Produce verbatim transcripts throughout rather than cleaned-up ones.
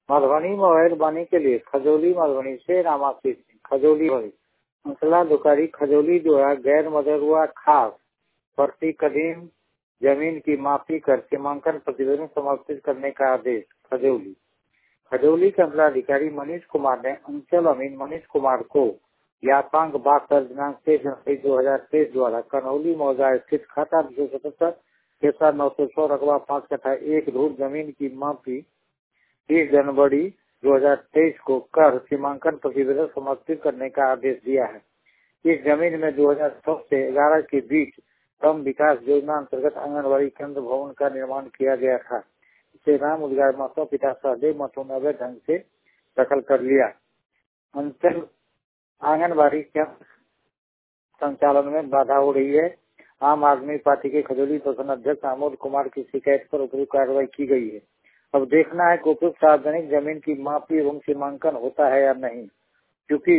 Madhubani mobile बानी के लिए खजौली मधुबनी से रामाशीष सिंह खजौली हुई अंकलाधिकारी खजौली द्वारा गैर मदरुआ खास प्रति कदीम जमीन की माफी कर सीमांकन प्रतिवेदन समर्पित करने का आदेश। खजौली खजौली के अंचलाधिकारी मनीष कुमार ने अंचल अमीन मनीष कुमार को ज्ञापांक बाकर दिनांक तेईस जनवरी दो हजार तेईस द्वारा कन्हौली मौजा स्थित खाता दो सौ सतहत्तर छह नौ सौ छह रकबा पाँच कट्ठा एक धूर जमीन की माफी तीस जनवरी दो हजार तेईस को कर सीमांकन प्रतिवेदन समर्पित करने का आदेश दिया है। इस जमीन में दो हजार छह से ग्यारह के बीच श्रम विकास योजना अंतर्गत आंगनबाड़ी केंद्र भवन का निर्माण किया गया था। इसे राम उद्गार माता पिता सहदेव महतो ने अवैध ढंग से दखल कर लिया। अंचल आंगनबाड़ी केंद्र संचालन में बाधा हो रही है। आम आदमी पार्टी के खजौली प्रखंड अध्यक्ष आमोद कुमार की शिकायत पर उपयुक्त कार्रवाई की गई है। अब देखना है कि उपयुक्त सार्वजनिक जमीन की मापी एवं सीमांकन होता है या नहीं, क्योंकि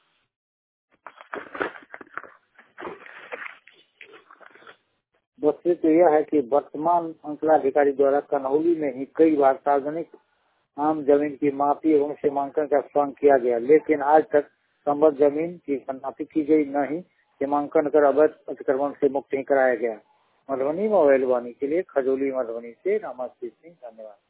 वस्तुतः यह है कि वर्तमान अंचलाधिकारी द्वारा कन्हौली में ही कई बार सार्वजनिक आम जमीन की मापी एवं सीमांकन का स्वांग किया गया, लेकिन आज तक संबद्ध जमीन की मापी की गई, न ही सीमांकन कर अवैध अतिक्रमण से मुक्त नहीं कराया गया। मधुबनी मोबाइल वाणी के लिए खजौली मधुबनी से रामाशीष सिंह। धन्यवाद।